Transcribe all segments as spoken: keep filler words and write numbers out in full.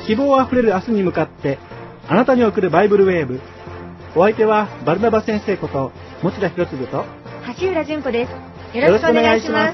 希望あふれる明日に向かってあなたに送るバイブルウェーブ。お相手はバルナバ先生こと持田博次と橋浦純子です。よろしくお願いします。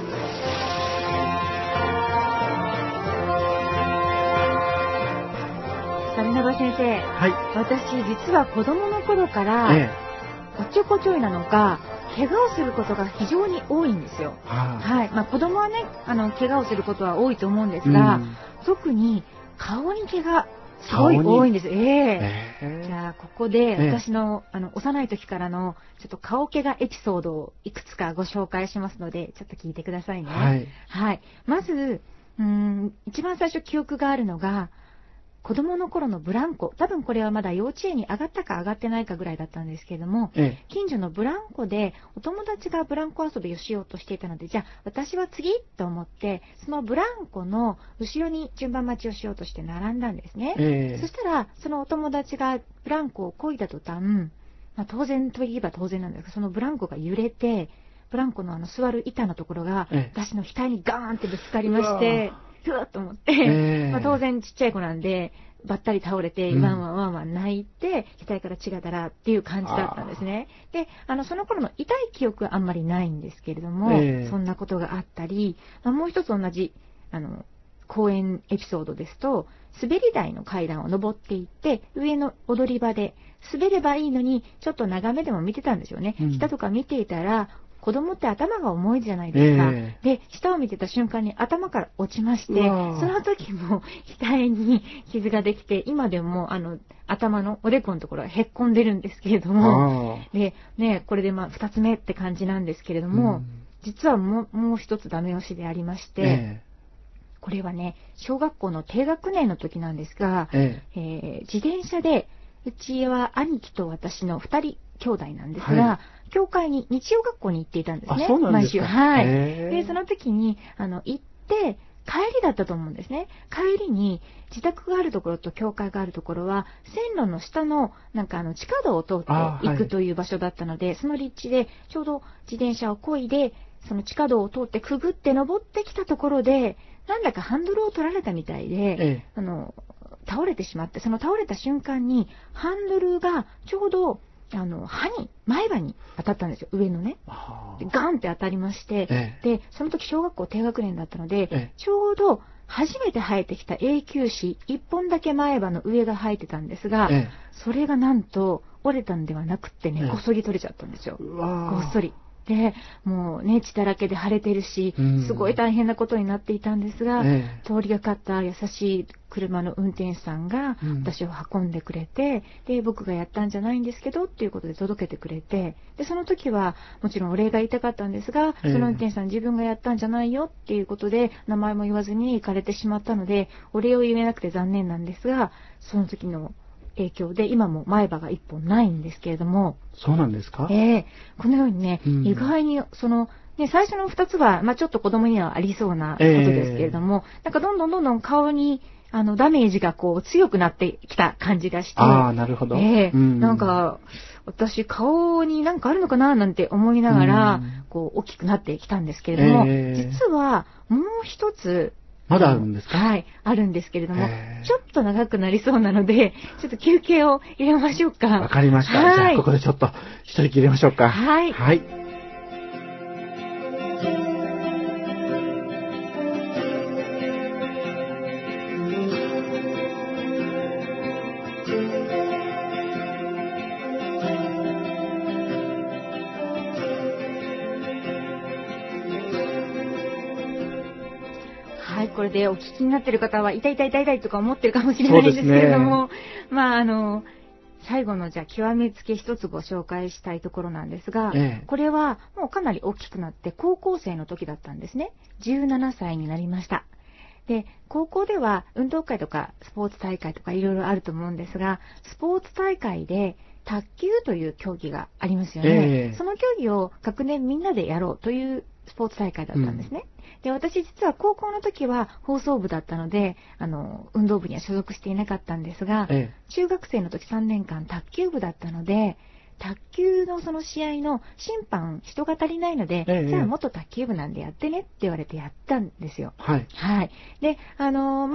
バルナバ先生、はい、私実は子供の頃から、ええ、おっちょこちょいなのか怪我をすることが非常に多いんですよ。はあ、はい、まあ、子供はね、あの怪我をすることは多いと思うんですが、うん、特に顔に怪我すごい多いんです。えええー、じゃあここで私の、えー、あの幼い時からのちょっと顔怪我エピソードをいくつかご紹介しますのでちょっと聞いてくださいね。はい、はい、まずうーん一番最初記憶があるのが子供の頃のブランコ、多分これはまだ幼稚園に上がったか上がってないかぐらいだったんですけれども、ええ、近所のブランコでお友達がブランコ遊びをしようとしていたので、じゃあ私は次と思ってそのブランコの後ろに順番待ちをしようとして並んだんですね。ええ、そしたらそのお友達がブランコを漕いだ途端、まあ、当然といえば当然なんですが、そのブランコが揺れてブランコのあの座る板のところが私の額にガーンってぶつかりまして、ふわっと思って、えーまあ、当然ちっちゃい子なんでばったり倒れて、うん、ワンワンワンワン泣いて額から血がだらっていう感じだったんですね。で、あのその頃の痛い記憶はあんまりないんですけれども、えー、そんなことがあったり、まあ、もう一つ同じあの公園エピソードですと、滑り台の階段を登っていって上の踊り場で滑ればいいのにちょっと長めでも見てたんですよね。うん、下とか見ていたら子供って頭が重いじゃないですか。えー、で、下を見てた瞬間に頭から落ちまして、その時も額に傷ができて、今でもあの頭のおでこのところはへっこんでるんですけれども、で、ね、これでまあ二つ目って感じなんですけれども、うん、実はもう、もう一つダメ押しでありまして、えー、これはね、小学校の低学年の時なんですが、えーえー、自転車で、うちは兄貴と私の二人兄弟なんですが、はい、教会に日曜学校に行っていたんですね。毎週。はい。で、その時に、あの、行って、帰りだったと思うんですね。帰りに、自宅があるところと教会があるところは、線路の下の、なんかあの、地下道を通って行くという場所だったので、はい、その立地で、ちょうど自転車を漕いで、その地下道を通ってくぐって登ってきたところで、なんだかハンドルを取られたみたいで、ええ、あの、倒れてしまって、その倒れた瞬間に、ハンドルがちょうど、あの歯に前歯に当たったんですよ、上のね。でガンって当たりまして、ええ、でその時小学校低学年だったので、ええ、ちょうど初めて生えてきた永久歯いっぽんだけ前歯の上が生えてたんですが、ええ、それがなんと折れたんではなくってね、こっそり取れちゃったんですよ。こっそりで、もうね、血だらけで腫れてるし、すごい大変なことになっていたんですが、ええ、通りがかった優しい車の運転手さんが私を運んでくれて、うん、で、僕がやったんじゃないんですけどっていうことで届けてくれて、で、その時はもちろんお礼が言いたかったんですが、ええ、その運転手さん自分がやったんじゃないよっていうことで、名前も言わずに行かれてしまったので、お礼を言えなくて残念なんですが、その時の影響で今も前歯が一本ないんですけれども。 そうなんですか？ ええー、このようにね、うん、意外にそのね、最初の二つはまあちょっと子供にはありそうなことですけれども、えー、なんかどんどんどんどん顔にあのダメージがこう強くなってきた感じがして、 ああ、なるほど。 ええーうん、なんか私顔になんかあるのかななんて思いながら、うん、こう大きくなってきたんですけれども、えー、実はもう一つ。 まだあるんですか？ はい、あるんですけれども、ちょっと長くなりそうなので、ちょっと休憩を入れましょうか。 わかりました。じゃあ、ここでちょっと一息入れましょうか。 はい。 はい。 これでお聞きになっている方は痛い痛い痛い痛いとか思ってるかもしれないんですけれども、ね、まああの最後のじゃあ極めつけ一つご紹介したいところなんですが、ええ、これはもうかなり大きくなって高校生の時だったんですね。じゅうななさいになりました。で、高校では運動会とかスポーツ大会とかいろいろあると思うんですが、スポーツ大会で卓球という競技がありますよね。ええ、その競技を学年みんなでやろうというスポーツ大会だったんですね。うん、で、私実は高校の時は放送部だったので、あの、運動部には所属していなかったんですが、ええ、中学生の時さんねんかん卓球部だったので、卓球のその試合の審判人が足りないので、ええ、じゃあ元卓球部なんでやってねって言われてやったんですよ。 はい。 はい。で、あのー、まあ、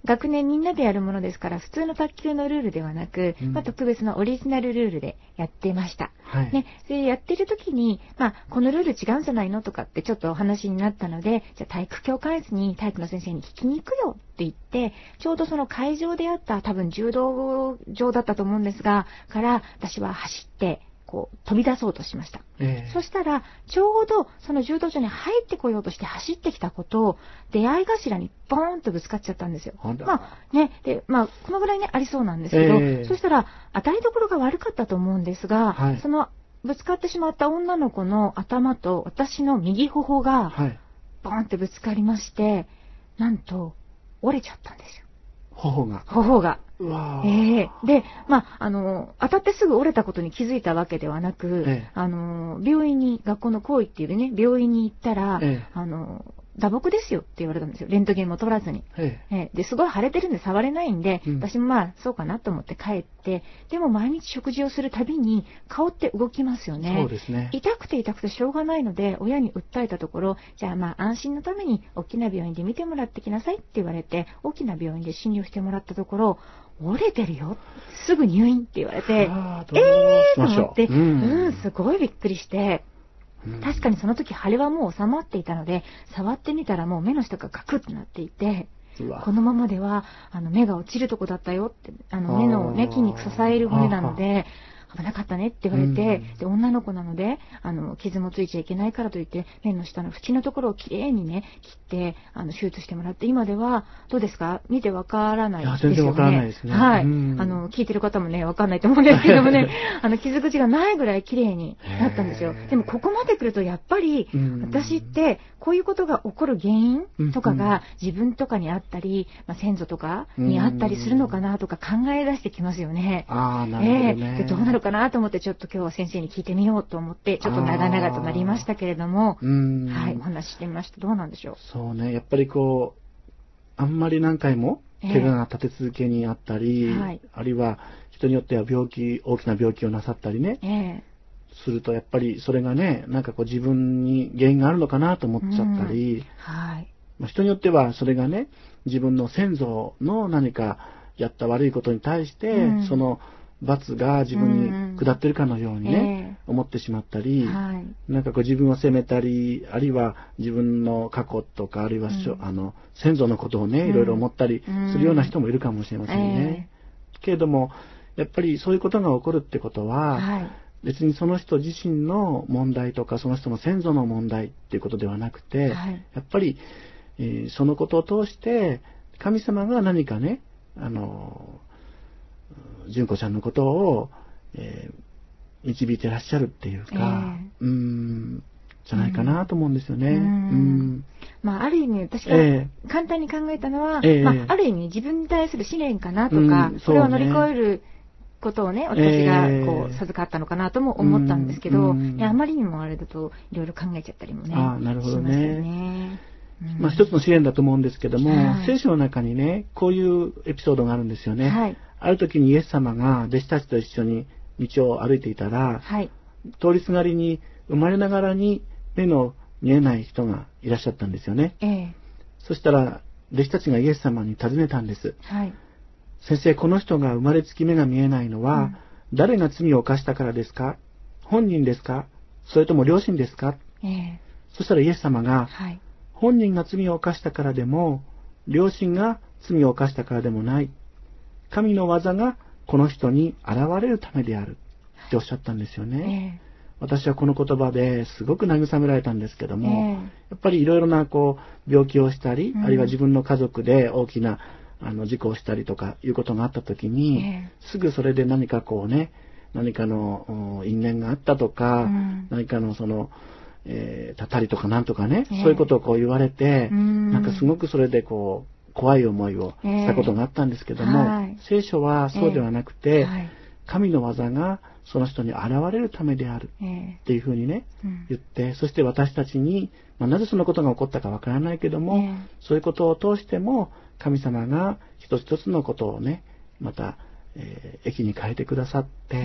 学年みんなでやるものですから、普通の卓球のルールではなく、うん、まあ、特別なオリジナルルールでやってました。はい、ね、それでやってる時に、まあ、このルール違うんじゃないのとかってちょっとお話になったので、じゃあ体育教官室に体育の先生に聞きに行くよって言って、ちょうどその会場であった多分柔道場だったと思うんですが、から私は走って、こう飛び出そうとしました、えー、そしたらちょうどその柔道場に入ってこようとして走ってきた子と出会い頭にボーンとぶつかっちゃったんですよ。まあね、で、まあこのぐらいねありそうなんですけど、えー、そしたら当たりどころが悪かったと思うんですが、はい、そのぶつかってしまった女の子の頭と私の右頬がボーンってぶつかりまして、なんと折れちゃったんですよ。 頬が。 頬が。 うわええー、で、まあ、あの、当たってすぐ折れたことに気づいたわけではなく、ええ、あの、病院に、学校の行為っていうね、病院に行ったら、ええ、あの、打撲ですよって言われたんですよ。レントゲンも取らずに。ええええ、で、すごい腫れてるんで触れないんで、うん、私もまあ、そうかなと思って帰って、でも毎日食事をするたびに顔って動きますよね。 そうですね。 痛くて痛くてしょうがないので、親に訴えたところ、じゃあまあ、安心のために大きな病院で見てもらってきなさいって言われて、大きな病院で診療してもらったところ、折れてるよ。すぐ入院って言われて、えーと思って、うん、うん、すごいびっくりして、確かにその時腫れはもう収まっていたので、触ってみたらもう目の下がガクッとなっていて、このままではあの目が落ちるとこだったよって、あの目の、ね、筋肉支える骨なので危なかったねって言われて、うん、で女の子なのであの傷もついちゃいけないからといって目の下の縁のところをきれいにね切ってあの手術してもらって、今ではどうですか、見てわからないですよね。 いや全然わからないですね。 はい、 うん、 あの聞いてる方もねわかんないと思うんですけどもねあの傷口がないぐらいきれいになったんですよ。でもここまで来るとやっぱり、うん、私ってこういうことが起こる原因とかが自分とかにあったり、まあ、先祖とかにあったりするのかなとか考え出してきますよね。 ああ、なるほどね。 えー、でどうなるかなと思ってちょっと今日は先生に聞いてみようと思ってちょっと長々となりましたけれども、はい、お話ししてみました。どうなんでしょう。 そうね、やっぱりこうあんまり何回も怪我が立て続けにあったり、えーはい、あるいは人によっては病気大きな病気をなさったりね、えーするとやっぱりそれがねなんかこう自分に原因があるのかなと思っちゃったり、うんはい、まあ、人によってはそれがね自分の先祖の何かやった悪いことに対して、うん、その罰が自分に下ってるかのようにね、うん、思ってしまったり、はい、なんかこう自分を責めたりあるいは自分の過去とかあるいは、うん、あの先祖のことをねいろいろ思ったりするような人もいるかもしれませんね、えー、けれどもやっぱりそういうことが起こるってことは、はい別にその人自身の問題とかその人の先祖の問題っていうことではなくて、はい、やっぱり、えー、そのことを通して神様が何かねあの純子ちゃんのことを、えー、導いてらっしゃるっていうか、えー、うーんじゃないかなと思うんですよね。うんうんまあ、ある意味私が簡単に考えたのは、えーまあ、ある意味自分に対する試練かなとか、うんね、それを乗り越えることをね、私がこう授かったのかなとも思ったんですけど、うん、いやあまりにもあれだといろいろ考えちゃったりもね。 あなるほどね。しますよね。うん、まあ一つの試練だと思うんですけども、はい、聖書の中にねこういうエピソードがあるんですよね。はい、ある時にイエス様が弟子たちと一緒に道を歩いていたら、はい、通りすがりに生まれながらに目の見えない人がいらっしゃったんですよね。ええ、そしたら弟子たちがイエス様に尋ねたんです。はい先生、この人が生まれつき目が見えないのは、うん、誰が罪を犯したからですか？本人ですか？それとも両親ですか？えー、そしたらイエス様が、はい、本人が罪を犯したからでも、両親が罪を犯したからでもない。神の技がこの人に現れるためであるっておっしゃったんですよね。えー、私はこの言葉ですごく慰められたんですけども、えー、やっぱりいろいろなこう病気をしたり、うん、あるいは自分の家族で大きなあの事故をしたりとかいうことがあったときに、えー、すぐそれで何かこうね何かの因縁があったとか、うん、何かのその、えー、たたりとかなんとかね、えー、そういうことをこう言われて、うん、なんかすごくそれでこう怖い思いをしたことがあったんですけども、えーはい、聖書はそうではなくて、えーはい、神の技がその人に現れるためであるっていうふうにね、えーうん、言ってそして私たちに、まあ、なぜそのことが起こったかわからないけども、えー、そういうことを通しても神様が一つ一つのことをねまた、えー、益に変えてくださって、うん、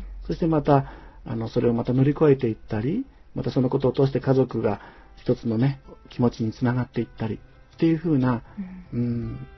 そしてまたあのそれをまた乗り越えていったりまたそのことを通して家族が一つのね気持ちにつながっていったりっていうふうな、うんうん、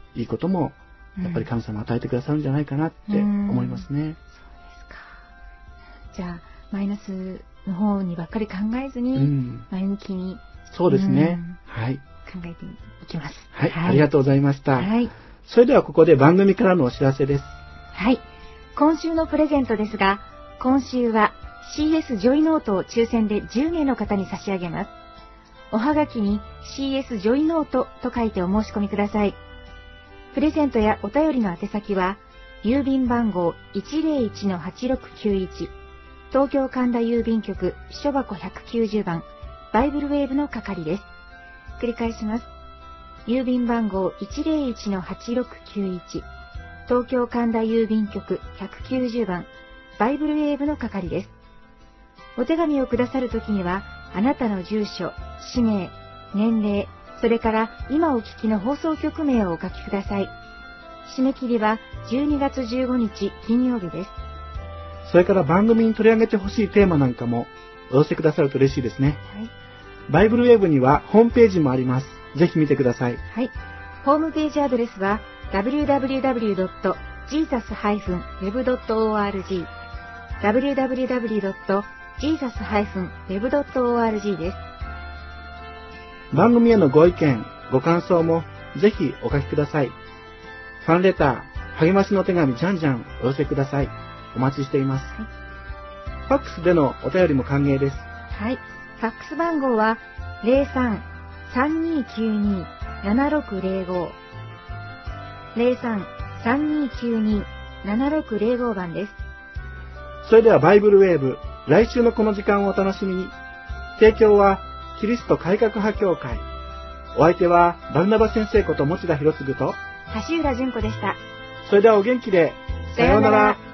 いいこともやっぱり神様与えてくださるんじゃないかなって思いますね。うん、そうですか。じゃあマイナスの方にばっかり考えずに、うん、前向きに。 そうですね。はい。 考えていきます。 はい、はい、ありがとうございました。はい。それではここで番組からのお知らせです。 はい。今週のプレゼントですが、今週は シーエス ジョイノートを抽選でじゅうめいの方に差し上げます。おはがきに シーエス ジョイノートと書いてお申し込みください。プレゼントやお便りの宛先は、郵便番号 いちまるいちのはちろくきゅういち、東京神田郵便局秘書箱ひゃくきゅうじゅうばん、バイブルウェーブの係です。繰り返します。郵便番号 いちまるいちのはちろくきゅういち、東京神田郵便局ひゃくきゅうじゅうばん、バイブルウェーブの係です。お手紙をくださるときには、あなたの住所、氏名、年齢、それから今お聞きの放送局名をお書きください。締め切りはじゅうにがつじゅうごにち金曜日です。 それから番組に取り上げてほしいテーマなんかもお寄せくださると嬉しいですね。はい。バイブルウェーブにはホームページもあります。ぜひ見てください。 はい。ホームページアドレスは ダブリューダブリューダブリュードットジーザスハイフンウェブドットオーアールジー ダブリューダブリューダブリュードットジーザスハイフンウェブドットオーアールジー です。 番組へのご意見、ご感想もぜひお書きください。ファンレター、励ましの手紙じゃんじゃんお寄せください。お待ちしています。はい、ファックスでのお便りも歓迎です。 はい。ファックス番号は ゼロさん さんにきゅうに ななろくゼロご ゼロさん さんにきゅうに ななろくゼロご 番です。 それではバイブルウェーブ、来週のこの時間をお楽しみに。提供はキリスト改革派協会。お相手はバルナバ先生こと持田博次と橋浦純子でした。 それではお元気で。さようなら。